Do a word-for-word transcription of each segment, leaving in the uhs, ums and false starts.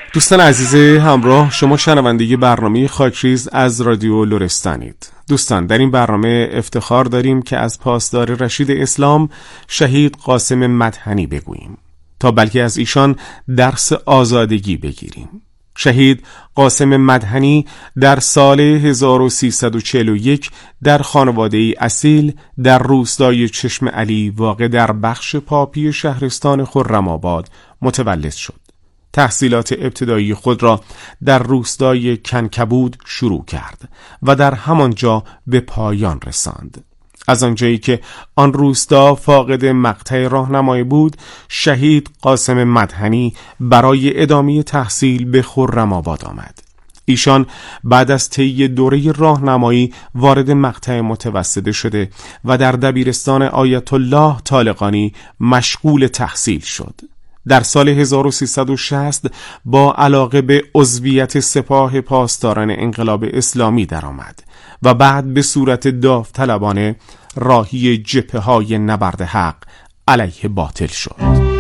دوستان عزیز همراه، شما شنونده برنامه خاکریز از رادیو لرستانید. دوستان، در این برنامه افتخار داریم که از پاسدار رشید اسلام شهید قاسم مدحنی بگوییم تا بلکه از ایشان درس آزادگی بگیریم. شهید قاسم مدحنی در سال هزار و سیصد و چهل و یک در خانواده اصیل در روستای چشم علی واقع در بخش پاپی شهرستان خرم‌آباد متولد شد. تحصیلات ابتدایی خود را در روستای کنکبود شروع کرد و در همانجا به پایان رساند. از آنجایی که آن روستا فاقد مقطع راهنمایی بود، شهید قاسم مدحنی برای ادامه تحصیل به خرم‌آباد آمد. ایشان بعد از طی دوره راهنمایی وارد مقطع متوسطه شده و در دبیرستان آیت الله طالقانی مشغول تحصیل شد. در سال هزار و سیصد و شصت با علاقه به عضویت سپاه پاسداران انقلاب اسلامی درآمد و بعد به صورت داوطلبانه راهی جبهه‌های نبرد حق علیه باطل شد.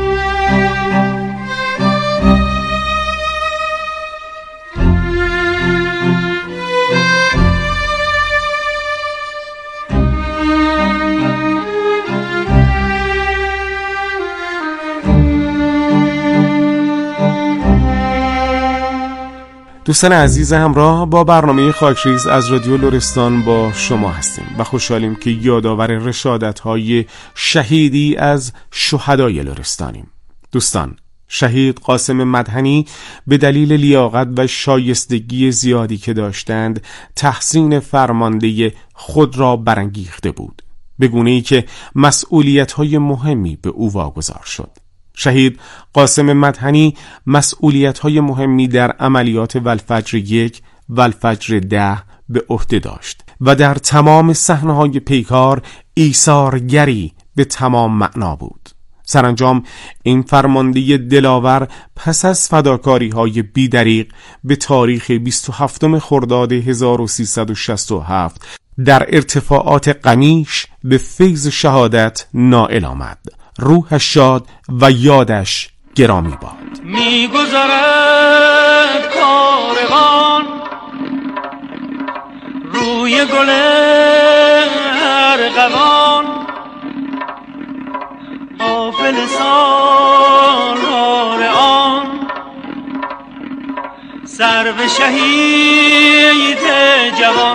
دوستان عزیز همراه، با برنامه خاکریز از رادیو لرستان با شما هستیم و خوشحالیم که یادآور رشادت‌های شهیدی از شهدای لرستانیم. دوستان، شهید قاسم مدحنی به دلیل لیاقت و شایستگی زیادی که داشتند تحسین فرمانده خود را برانگیخته بود، به گونه‌ای که مسئولیت‌های مهمی به او واگذار شد. شهید قاسم مدحنی مسئولیت‌های مهمی در عملیات والفجر یک و والفجر ده به عهده داشت و در تمام صحنه‌های پیکار ایثارگری به تمام معنا بود. سرانجام این فرمانده دلاور پس از فداکاری‌های بی‌دریغ به تاریخ بیست و هفتم خرداد هزار و سیصد و شصت و هفت در ارتفاعات قمیش به فیض شهادت نائل آمد. روحش شاد و یادش گرامی باد. می‌گذرد کاروان روی گل ارغوان، غافل سالار آن سرو شهید جوان.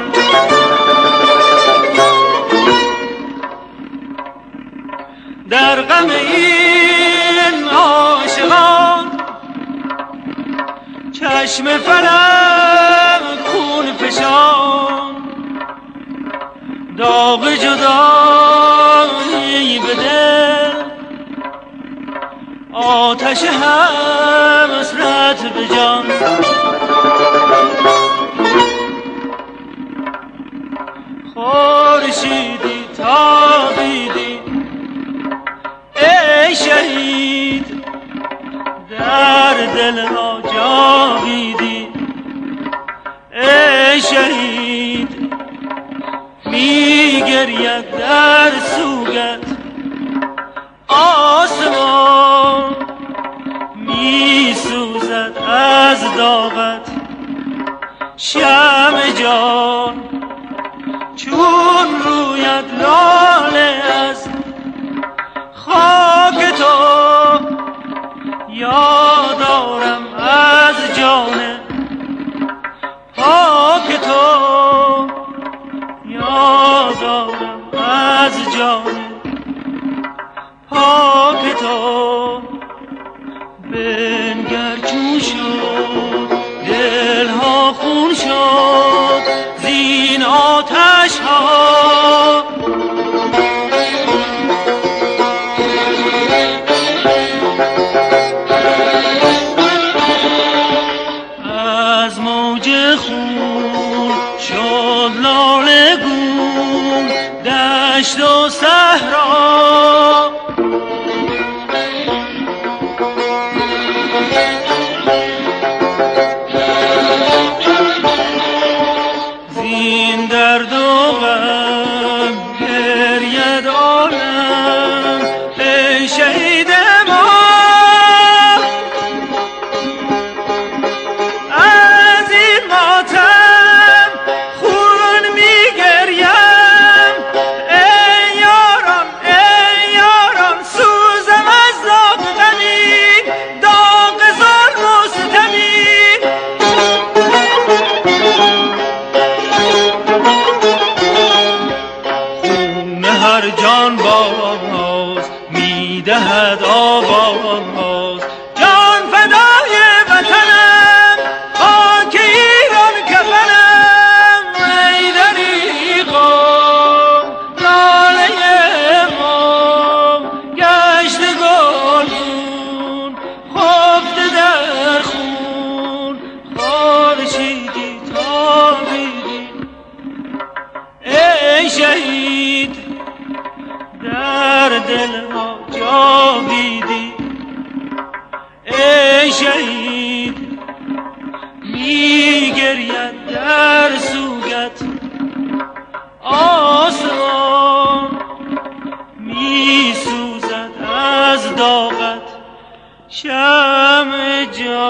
در غم این عاشقان چشم فلک خون فشان، داغ جدایی به دل، آتش حسرت به جان. خورشیدی تابیدی ای شهید، در دل ها جاویدی ای شهید. می گرید در سوگت آسمان، می سوزد از داغت شمع جان. چون رویت لاله از خاک تو، یادارم از جان پاک تو، یادارم از جان پاک تو. بنگر چون شد دلها خون شد زین آتش ها، از موج خون شد لاله گون دشت و صحرا. زین درد و غم می گرید در سوگت آسمان، می سوزد از داغت شمع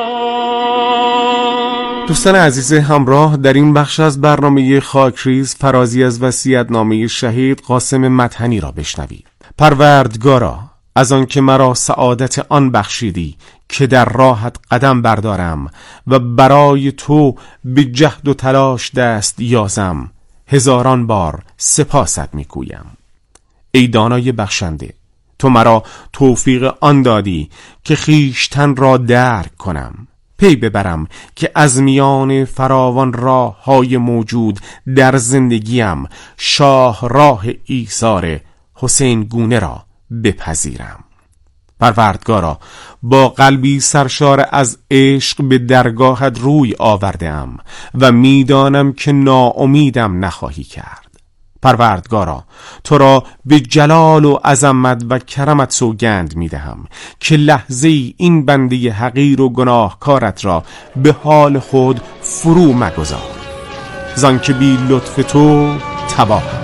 جان. دوستان عزیز همراه، در این بخش از برنامه خاکریز فرازی از وصیت‌نامه شهید قاسم مدحنی را بشنوید. پروردگارا، از آن که مرا سعادت آن بخشیدی که در راحت قدم بردارم و برای تو به جهد و تلاش دست یازم، هزاران بار سپاست میگویم. ای دانای بخشنده، تو مرا توفیق آن دادی که خیشتن را درک کنم، پی ببرم که از میان فراوان راه های موجود در زندگیم شاه راه ایثار حسین گونه را بپذیرم. پروردگارا، با قلبی سرشار از عشق به درگاهت روی آوردم و میدانم که ناامیدم نخواهی کرد. پروردگارا، تو را به جلال و عظمت و کرمت سوگند میدهم که لحظه ای این بنده حقیر و گناهکارت را به حال خود فرو مگذار، زان که بی لطف تو تباهم.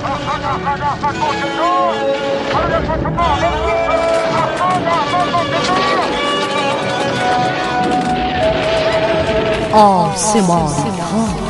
آسمان ها.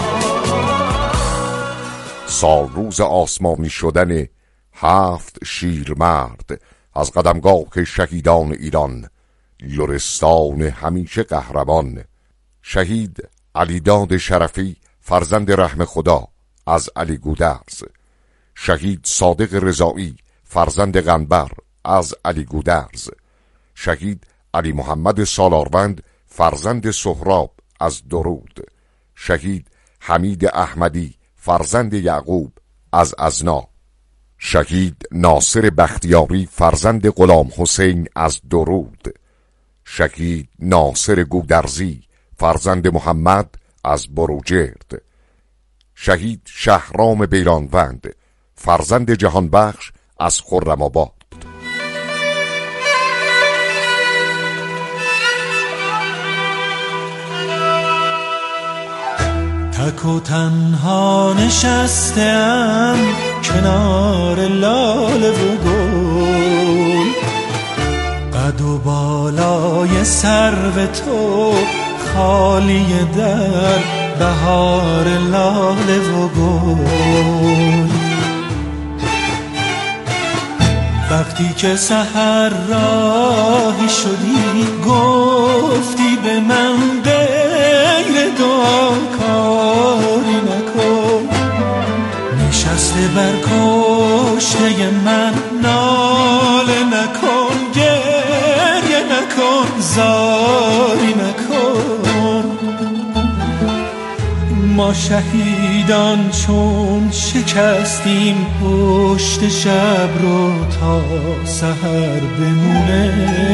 سال روز آسمانی شدن هفت شیرمرد از قدمگاه شهیدان ایران، لرستان همیشه قهرمان. شهید علیداد شرفی فرزند رحم خدا از علی گودرز، شهید صادق رضایی فرزند قنبر از علی گودرز، شهید علی محمد سالاروند فرزند سهراب از درود، شهید حمید احمدی فرزند یعقوب از ازنا، شهید ناصر بختیاری فرزند غلام حسین از درود، شهید ناصر گودرزی فرزند محمد از بروجرد، شهید شهرام بیرانوند فرزند جهانبخش از خرم‌آباد. تک و تنها نشستم کنار لاله و گل، قد و بالای سرو تو خالی در بهار لاله و گل. وقتی که سحر راهی شدی گفتی به من غیر دعا کاری نکن، نشسته بر کشته من ناله نکن، گریه نکن، زاری نکن. ما شهیدان چون شکستیم پشت شب رو تا سحر بمونه،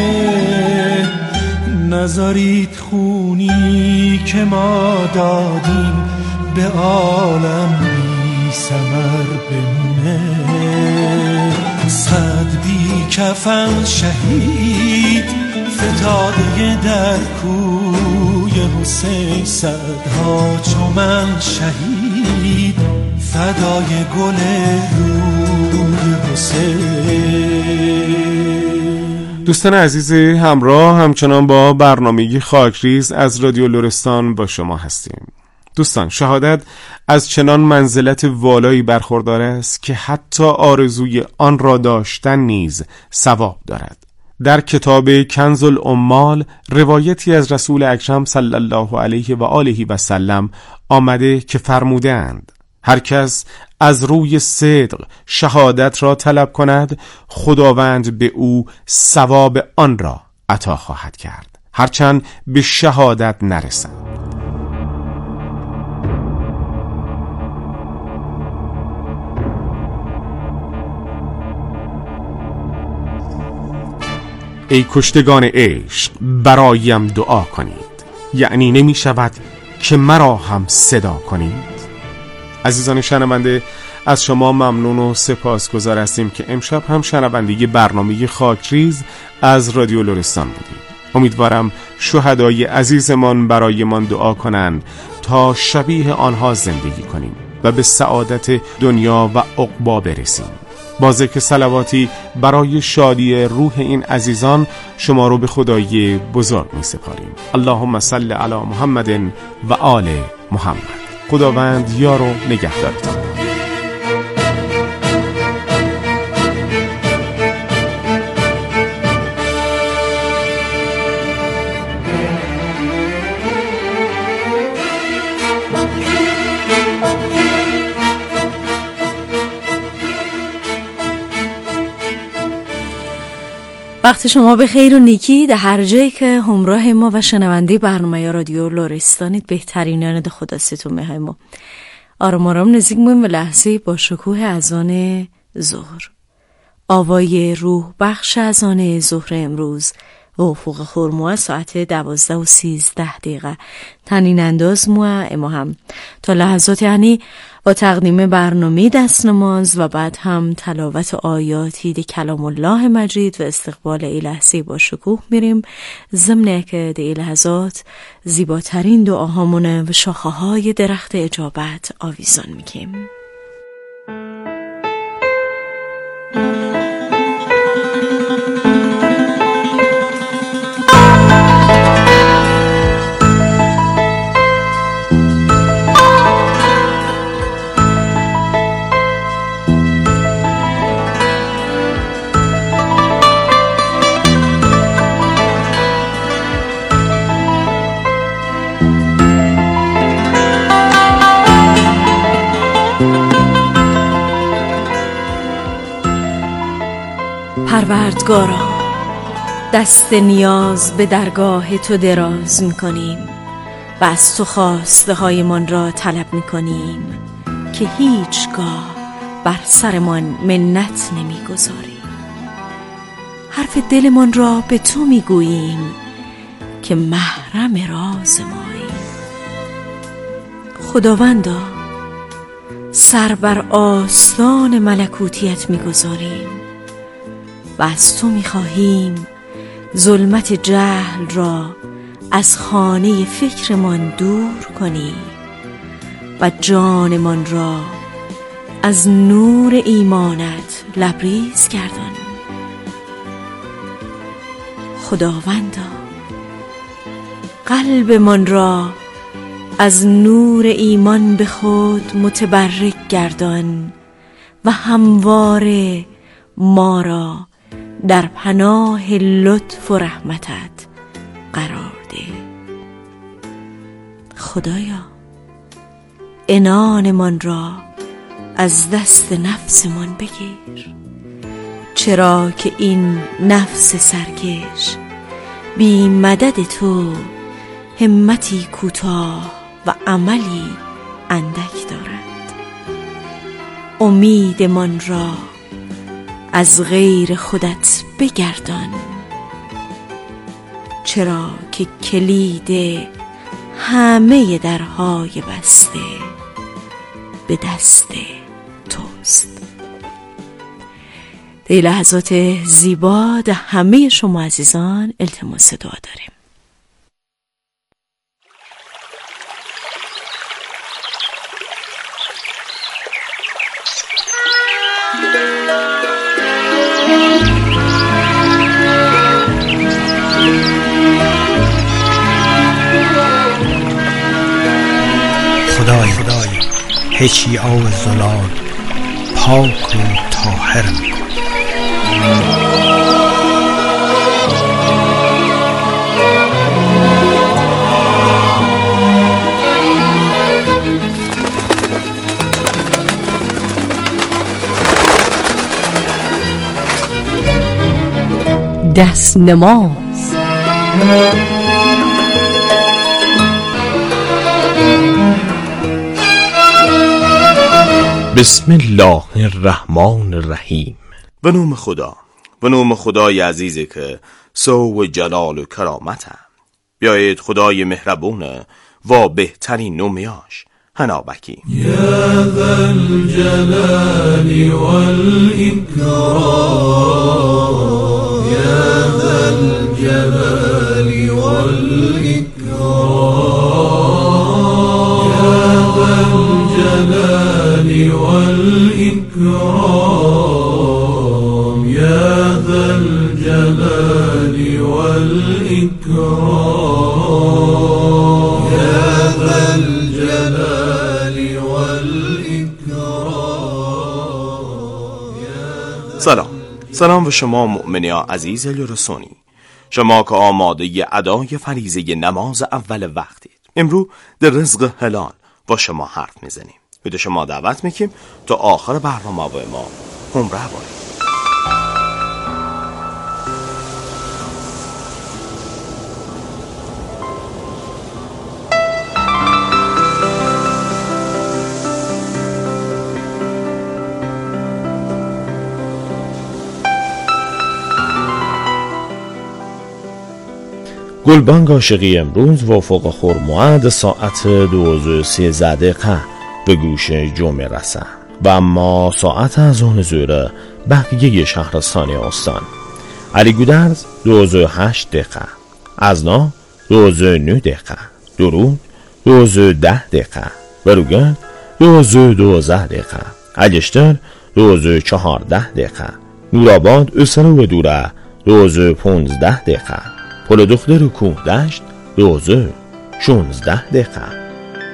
نذارید خونی که ما دادیم به عالم بی ثمر بمونه. صد بی کفن شهید فتاده در کوی حسین، صدها چو من شهید فدای گل روی حسین. دوستان عزیز همراه، همچنان با برنامه خاکریز از رادیو لرستان با شما هستیم. دوستان، شهادت از چنان منزلت والایی برخوردار است که حتی آرزوی آن را داشتن نیز ثواب دارد. در کتاب کنز العمال روایتی از رسول اکرم صلی الله علیه و آله و سلم آمده که فرمودند هر کس از روی صدق شهادت را طلب کند، خداوند به او ثواب آن را عطا خواهد کرد، هرچند به شهادت نرسد. ای کشتگان عشق، برایم دعا کنید، یعنی نمی شود که مرا هم صدا کنید. عزیزان شنونده، از شما ممنون و سپاسگزار هستیم که امشب هم شنونده برنامه خاکریز از رادیو لرستان بودید. امیدوارم شهدای عزیزمان برایمان دعا کنند تا شبیه آنها زندگی کنیم و به سعادت دنیا و عقبا برسیم. با ذکر صلواتی برای شادی روح این عزیزان شما رو به خدای بزرگ می سپاریم. اللهم صل علی محمد و آل محمد. خداوند یار و نگهدارتان. وقت شما به خیر و نیکی در هر جایی که همراه ما و شنونده برنامه رادیو لرستانید. بهترینان ده خدا ستون می‌های ما. آرام آرام نزدیک می‌شیم به لحظه با شکوه اذان ظهر. آوای روح بخش اذان ظهر امروز و افق خرموه ساعت دوازده و سیزده دقیقه تنین انداز موه اما هم تا لحظات یعنی با تقدیم برنامه دست نماز و بعد هم تلاوت آیاتی ده کلام الله مجید و استقبال ای لحظه با شکوه میریم، ضمن که ده ای لحظات زیباترین دعاهامونه و شاخه های درخت اجابت آویزان میکیم. پروردگارا، دست نیاز به درگاه تو دراز میکنیم و از تو خواسته هایمان را طلب میکنیم که هیچگاه بر سرمان منت نمیگذاری. حرف دلمان را به تو میگوییم که محرم راز مایی. خداوندا، سر بر آستان ملکوتیت میگذاریم و از تو می‌خواهیم ظلمت جهل را از خانه فکرمان دور کنی و جانمان را از نور ایمانت لبریز گردان. خداوندا، قلبمان را از نور ایمان به خود متبرک گردان و همواره ما را در پناه لطف و رحمتت قرار ده. خدایا، عنانمان را از دست نفسمان بگیر، چرا که این نفس سرکش بی مدد تو همتی کوتاه و عملی اندک دارد. امیدمان را از غیر خودت بگردان، چرا که کلید همه درهای بسته به دست توست. در لحظات زیبا در همه شما عزیزان التماس دعا داریم. خدای خدای هیچی آو زلال پاک و طاهر میکن. دست نماز. بسم الله الرحمن الرحیم. به نام خدا، به نام خدای عزیزی که سو و جلال و کرامت هم. بیایید خدای مهربون و بهترین نومیاش حنا بکیم. یا ذا الجلال والإکرام، یا ذا الجلال والإكرام يا ذا الجلال والإكرام يا ذا الجلال والإكرام يا ذا الجلال والإكرام. سلام سلام به شما مؤمنی عزیز لرستانی، شما که آماده ادای فریضه نماز اول وقتید. امرو در رزق حلال با شما حرف میزنیم. به شما دعوت میکنیم تا آخر برنامه با ما همراه باشید. گلبانگ عاشقی امروز وافق خرموعد ساعت دوازده و سیزده دقیقه به گوش جمعه رسد و اما ساعت از اون زوره بقیه شهرستانی استان علی گودرز دوازده و هشت دقیقه، ازنا دوازده و نه دقیقه، درود دوازده و ده دقیقه، بروگرد دوازده و دوازده دقیقه، علیشتر دوازده و چهارده دقیقه، نورآباد اسرو و دوره دوازده و پونزده دقیقه، پل دختر و کوه دشت دوازده شونزده دقیقه.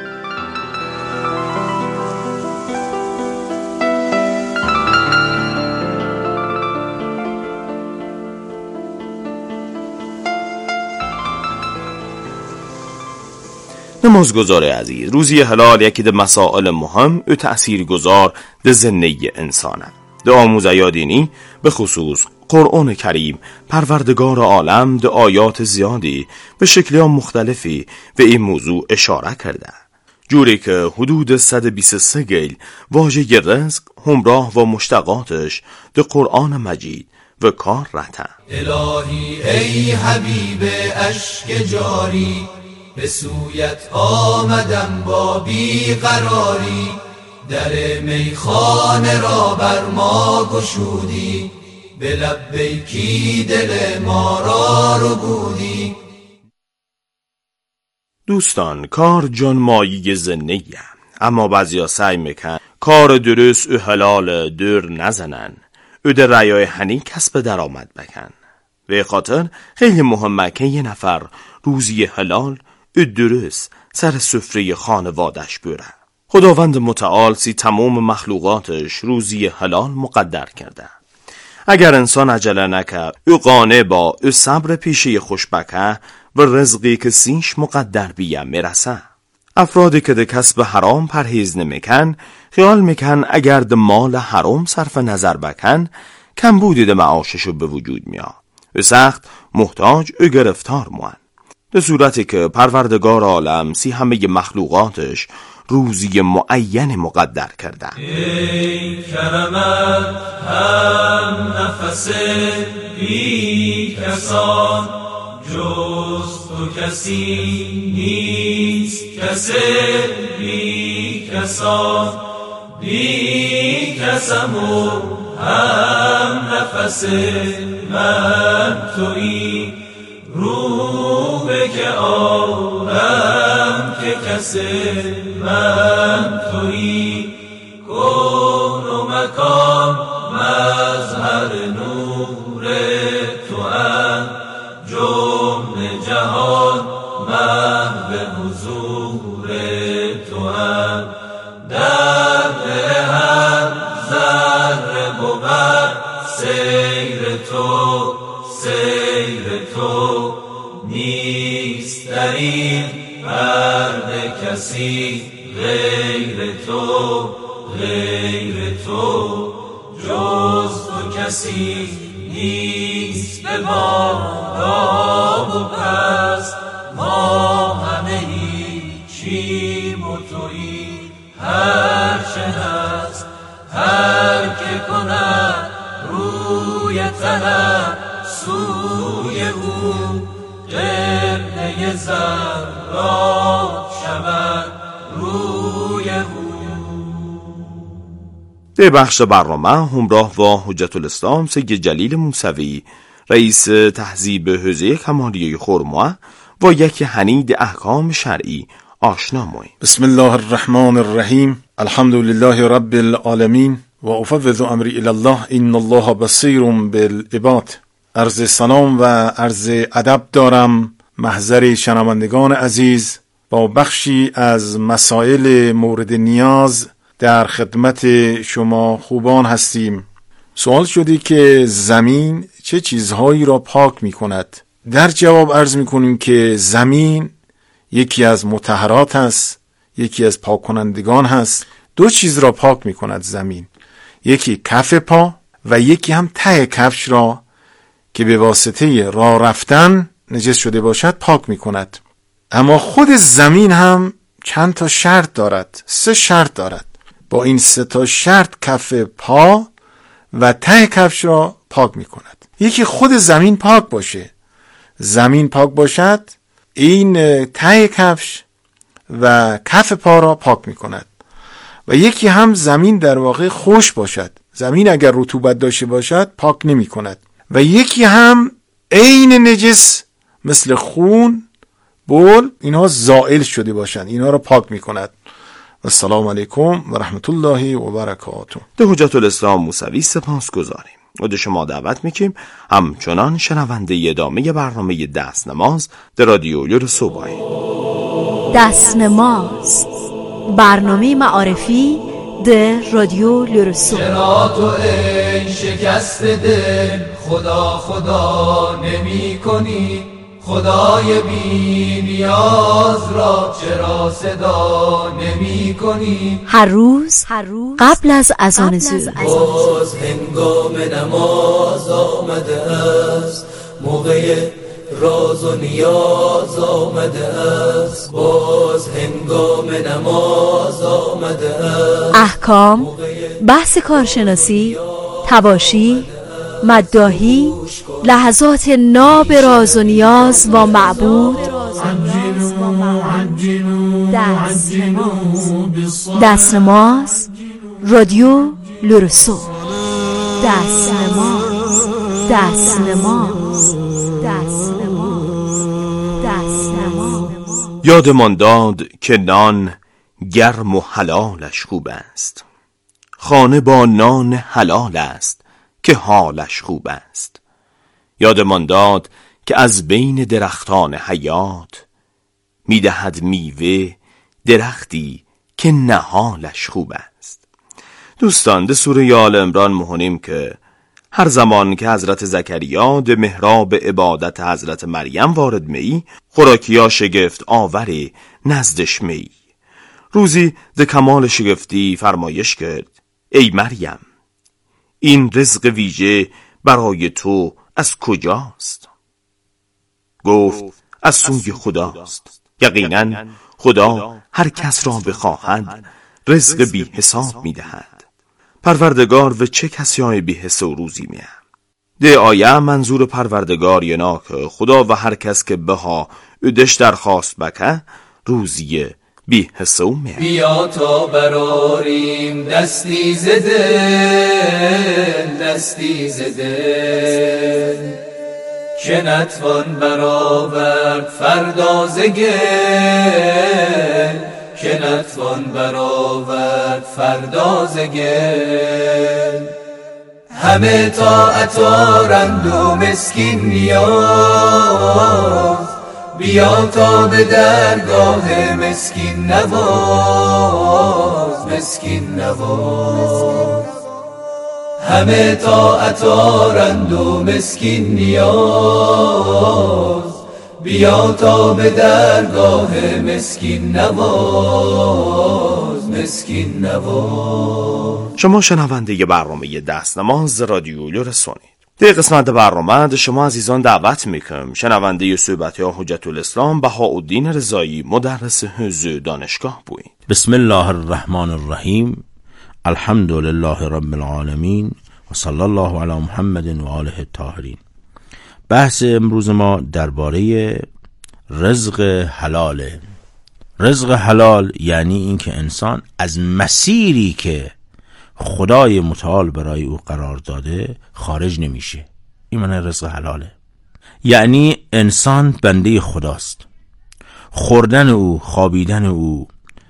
نمازگزار عزیز، روزی حلال یکی ده مسائل مهم و تأثیر گذار ده زندگی انسانه. ده آموزه دینی به خصوص قرآن کریم پروردگار عالم ده آیات زیادی به شکل‌های مختلفی به این موضوع اشاره کرده، جوری که حدود صد و بیست و سه گیل واژه رزق همراه و مشتقاتش ده قرآن مجید و کار رته. الهی ای حبیب اشک جاری، به سویت آمدم با بیقراری، در میخانه را بر ما گشودی، به لبیکی دل ما را ربودی. دوستان، کار جان مایی زندگیه، اما بعضیا سعی میکن کار درست و حلال دور نزنن و در رایای هنی کسب درآمد بکن. به خاطر خیلی مهمه که یه نفر روزی حلال و درست سر سفره خانوادش بره. خداوند متعال سی تمام مخلوقاتش روزی حلال مقدر کرده. اگر انسان عجله نکرد او قانع با او صبر پیشه خوشبکه و رزقی که سیش مقدر بیه میرسه. افرادی که ده کسب حرام پرهیز نمیکن خیال میکن اگر ده مال حرام صرف نظر بکن کم بودی ده معاششو به وجود میاد و سخت محتاج و گرفتار موان. به صورتی که پروردگار عالم سی همه مخلوقاتش روزی معین مقدر کرده. ای کرمت هم نفس بی کسان، جز تو کسی نیست کسی بی کسان، بی کسم و هم نفس من تویی، رو به که آرم که کسی من تویی، کون و مکان مظهر نور تو هم، جمله جهان محو حضور تو هم، در هر ذره بود سیر تو سیر تو، نیست در این پرده کسی غیر تو غیر تو، جز تو کسی نیست به بالا و پس، ما همه هیچیم و تویی، هر چه هست هر که کند روی طلب سوی او، قبله ذرات شود روی او. در بخش برنامه همراه با حجت الاسلام سید جلیل موسوی رئیس تهذیب حوزه کمالیه خرموعه با یک حنید احکام شرعی آشنا مویم. بسم الله الرحمن الرحیم. الحمد لله رب العالمین و افوض امری الی الله ان الله بصیر بالعباد. عرض سلام و عرض ادب دارم محضر شنوندگان عزیز. با بخشی از مسائل مورد نیاز در خدمت شما خوبان هستیم. سوال شدی که زمین چه چیزهایی را پاک می کند؟ در جواب عرض می کنیم که زمین یکی از مطهرات هست، یکی از پاک کنندگان هست. دو چیز را پاک می کند زمین، یکی کف پا و یکی هم ته کفش را که به واسطه راه رفتن نجس شده باشد پاک می کند. اما خود زمین هم چند تا شرط دارد، سه شرط دارد. با این سه تا شرط کف پا و ته کفش را پاک می کند. یکی خود زمین پاک باشه، زمین پاک باشد، این ته کفش و کف پا را پاک می کند. و یکی هم زمین در واقع خشک باشد، زمین اگر رطوبت داشته باشد پاک نمی کند. و یکی هم عین نجس مثل خون، بول، اینها زائل شده باشند، اینها را پاک می کند. السلام علیکم و رحمت الله و برکاته. ده حجت الاسلام موسوی سپاس گذاریم و ده شما دعوت میکنیم همچنان شنونده ادامه برنامه دست نماز در رادیو لرسو باشید. دست نماز، برنامه معارفی در رادیو لرسو. چرا تو ای شکست دل خدا خدا نمی کنی؟ خدای بی نیاز را چرا صدا نمی کنی؟ هر روز قبل از اذان ظهر باز هنگام نماز آمده است، موقع راز و نیاز آمده است. باز هنگام نماز آمده است. احکام، بحث کارشناسی، تواشی، مداحی، لحظات ناب راز و نیاز با معبود. دست نماز، دست نماز، رادیو لرسو. دست نماز، دست نماز، دست نماز، دست نماز. یادمان داد که نان گرم و حلالش خوب است، خانه با نان حلال است که حالش خوب است. یادمان داد که از بین درختان حیات میدهد میوه درختی که نهالش خوب است. دوستان، در سوره آل عمران می‌خونیم که هر زمان که حضرت زکریا در محراب عبادت حضرت مریم وارد می، خوراکیا شگفت آوری نزدش می. روزی در کمال شگفتی فرمایش کرد: ای مریم، این رزق ویژه برای تو از کجاست؟ گفت از سوی خداست. یقینا خدا هر کس را بخواهد رزق بی حساب می دهد. پروردگار و چه کسی های بی حس و روزی می هم. ده آیه منظور پروردگار ینا که خدا و هر کس که بها ادش درخواست بکه روزی بی حس و می هم. بیا تا براریم دستی زده دستی زده که نتوان برآورد فردا ز گل که نتوان برآورد فردا ز گل. همه طاعت آرند و مسکین نیاز، بیا تا به درگاه مسکین نواز مسکین نواز. همه طاعت آرند و مسکین نیاز، بیا تا به درگاه مسکین نواز مسکین نواز. شما شنونده برنامه دست نماز رادیو لرسونید. در قسمت برنامه شما عزیزان دعوت میکنم شنونده صحبت ها حجت الاسلام بهاءالدین رضایی مدرس حوزه دانشگاه بوید. بسم الله الرحمن الرحیم. الحمد لله رب العالمین و صلی الله علی محمد و آله الطاهرین. بحث امروز ما درباره رزق حلاله. رزق حلال یعنی این که انسان از مسیری که خدای متعال برای او قرار داده خارج نمیشه. این معنی رزق حلاله. یعنی انسان بنده خداست، خوردن او، خوابیدن او،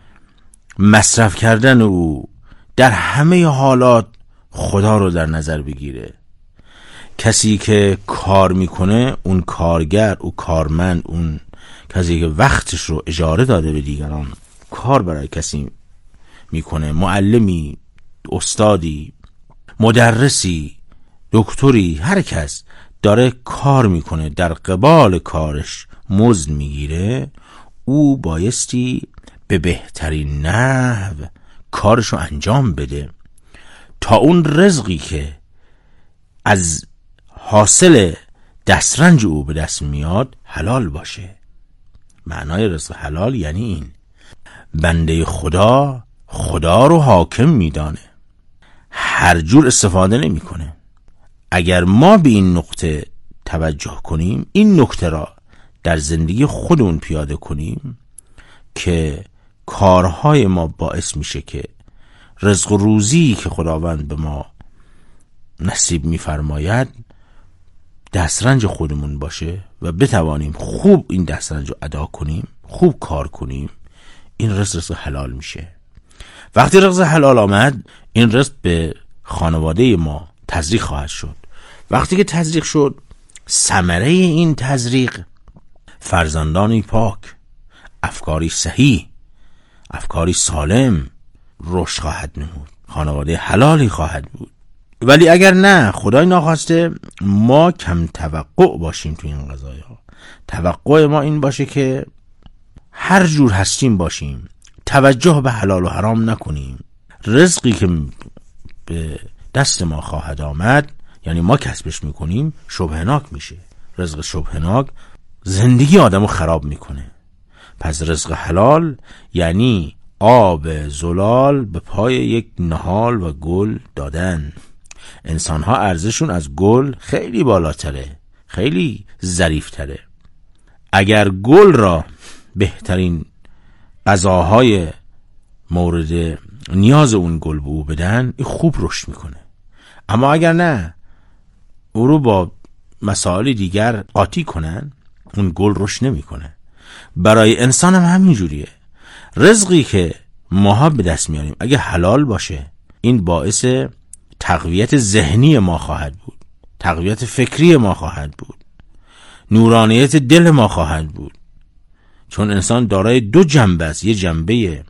مصرف کردن او، در همه حالات خدا رو در نظر بگیره. کسی که کار میکنه، اون کارگر، اون کارمند، اون کسی که وقتش رو اجاره داده به دیگران کار برای کسی میکنه، معلمی، استادی، مدرسی، دکتری، هر کس داره کار میکنه، در قبال کارش مزد میگیره، او بایستی به بهترین نحو کارشو انجام بده تا اون رزقی که از حاصل دسترنج او به دست میاد حلال باشه. معنای رزق حلال یعنی این: بنده خدا خدا رو حاکم میدانه، هر جور استفاده نمی کنه. اگر ما به این نقطه توجه کنیم، این نکته را در زندگی خودمون پیاده کنیم، که کارهای ما باعث میشه که رزق و روزی که خداوند به ما نصیب میفرماید دسترنج خودمون باشه و بتوانیم خوب این دسترنج رو ادا کنیم، خوب کار کنیم. این رزق رزق حلال میشه. وقتی رزق حلال آمد، این رزق به خانواده ما تزریق خواهد شد. وقتی که تزریق شد، ثمره این تزریق فرزندانی پاک، افکاری صحیح، افکاری سالم رشد خواهد نمود، خانواده حلالی خواهد بود. ولی اگر نه، خدای ناخواسته، ما کم توقع باشیم تو این قضایا، توقع ما این باشه که هر جور هستیم باشیم، توجه به حلال و حرام نکنیم، رزقی که به دست ما خواهد آمد، یعنی ما کسبش میکنیم، شبهناک میشه. رزق شبهناک زندگی آدمو خراب میکنه. پس رزق حلال یعنی آب زلال به پای یک نهال و گل دادن. انسان ها ارزششون از گل خیلی بالاتره، خیلی ظریفتره. اگر گل را بهترین غذاهای مورد نیاز اون گل به او بدن، این خوب رشد میکنه. اما اگر نه، او رو با مسائل دیگر قاطی کنن، اون گل رشد نمیکنه. برای انسان هم همین جوریه. رزقی که ماها به دست میاریم اگه حلال باشه، این باعث تقویت ذهنی ما خواهد بود، تقویت فکری ما خواهد بود، نورانیت دل ما خواهد بود. چون انسان دارای دو جنبه است، یک جنبه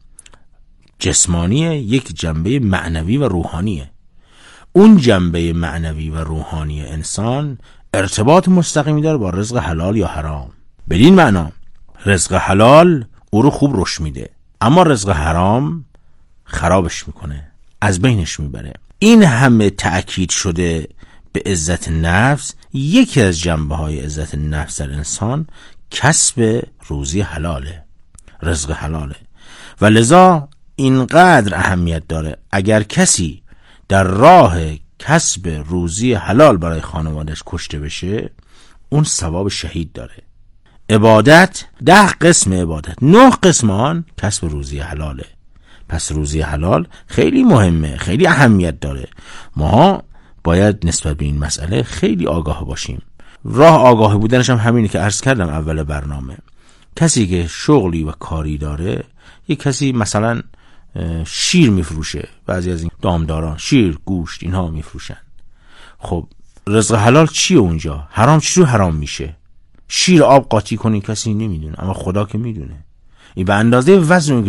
جسمانیه، یک جنبه معنوی و روحانیه. اون جنبه معنوی و روحانی انسان ارتباط مستقیمی داره با رزق حلال یا حرام. بدین معنا رزق حلال او رو خوب رشد میده، اما رزق حرام خرابش میکنه، از بینش میبره. این همه تأکید شده به عزت نفس. یکی از جنبه های عزت نفس در انسان کسب روزی حلاله، رزق حلاله، و لذا اینقدر اهمیت داره اگر کسی در راه کسب روزی حلال برای خانوادش کشته بشه، اون ثواب شهید داره. عبادت ده قسم عبادت، نه قسم آن کسب روزی حلاله. پس روزی حلال خیلی مهمه، خیلی اهمیت داره. ما باید نسبت به این مسئله خیلی آگاه باشیم. راه آگاه بودنش هم همینه که عرض کردم اول برنامه. کسی که شغلی و کاری داره، یک کسی مثلا شیر میفروشه، بعضی از این دامداران شیر، گوشت اینها میفروشن. خب رزق حلال چیه اونجا؟ حرام چی حرام میشه؟ شیر آب قاطی کنی کسی نمیدونه، اما خدا که میدونه. این به اندازه وزنی که